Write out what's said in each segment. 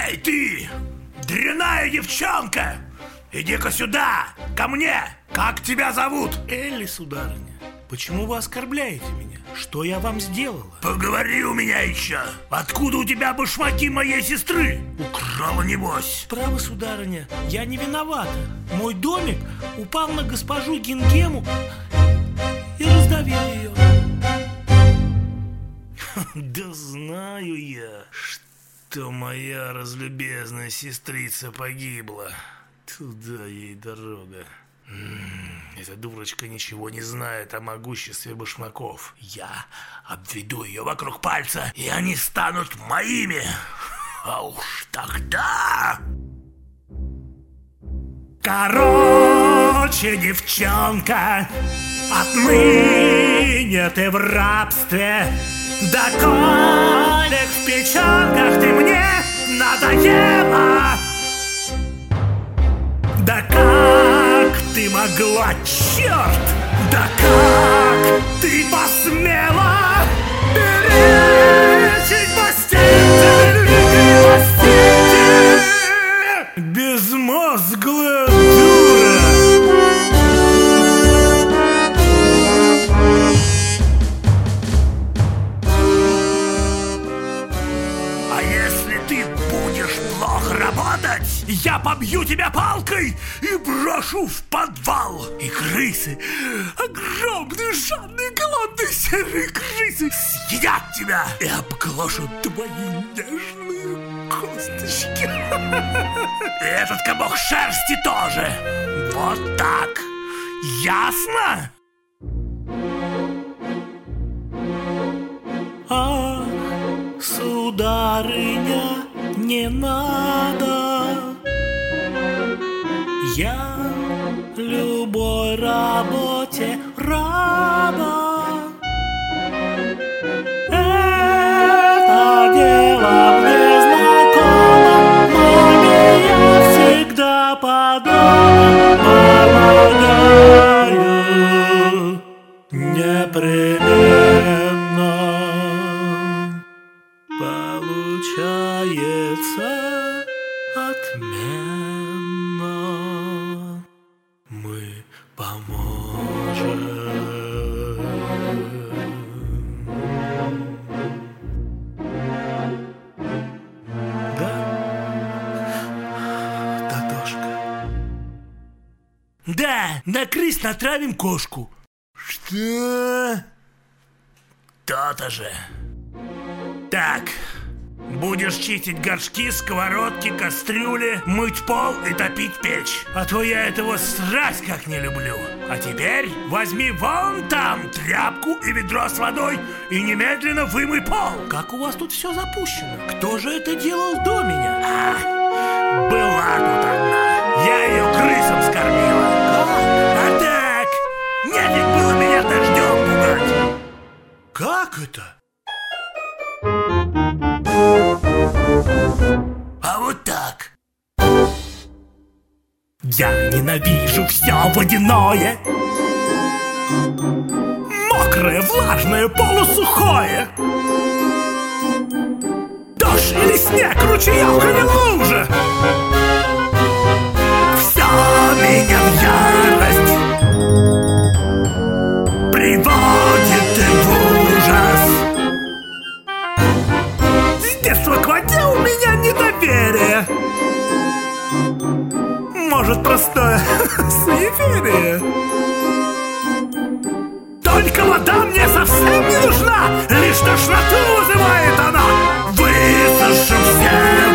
Эй, ты, дрянная девчонка! Иди-ка сюда, ко мне! Как тебя зовут? Элли, сударыня, почему вы оскорбляете меня? Что я вам сделала? Поговори у меня еще. Откуда у тебя башмаки моей сестры? Украла, небось. Право, сударыня, я не виновата. Мой домик упал на госпожу Гингему и раздавил ее. Да знаю я, что моя разлюбезная сестрица погибла. Туда ей дорога. Эта дурочка ничего не знает о могуществе башмаков. Я обведу ее вокруг пальца, и они станут моими. А уж тогда... Короче, девчонка, отныне ты в рабстве. Да колек в печенках ты мне надоела. Да как ты могла, черт! Да как ты посмела перечить постель великой постели? Безмозглая дура! А если ты будешь плохо работать, я побью тебя палкой и брошу в подвал. И крысы, огромные, жадные, голодные серые крысы, съедят тебя и обглошут твои нежные косточки. И этот комок шерсти тоже. Вот так. Ясно? Ах, сударыня, не надо. Я любой работе рада. Это дело мне знакомо, маме я всегда помогаю непременно. Получается отменно. Мы поможем. Да, Татошка? Да, на крыс натравим кошку. Что? То-то же. Так, будешь чистить горшки, сковородки, кастрюли, мыть пол и топить печь. А то я этого страсть как не люблю. А теперь возьми вон там тряпку и ведро с водой и немедленно вымой пол. Как у вас тут все запущено? Кто же это делал до меня? Была тут одна. Я ее крысам скормила. А так, нефиг было меня дождем пугать. Как это? А вот так. Я ненавижу все водяное, мокрое, влажное, полусухое. Дождь или снег, ручеек или лужа. Все меня в ярость приводит и в ужас. С детства к воде у меня недоверие. Может, простое суеверие. Только вода мне совсем не нужна, лишь тошноту вызывает она. Высушу все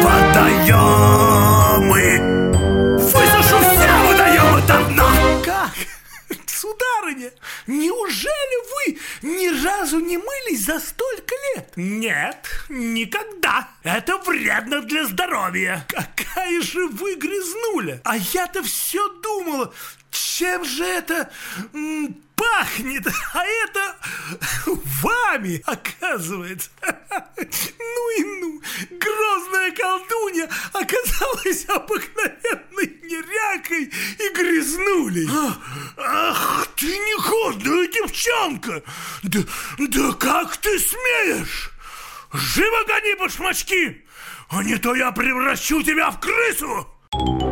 водоемы. Высушу все водоемы до дна. Как? Сударыня, неужели вы ни разу не мылись за столько лет? Нет, никогда. Это вредно для здоровья. Какая же вы грязнуля. А я-то все думала, чем же это пахнет, а это вами, оказывается. Ну и ну, грозная колдунья оказалась обыкновенной нерякой и грязнулей. Ах, ты негодная девчонка! Да как ты смеешь? Живо гони башмачки, а не то я превращу тебя в крысу!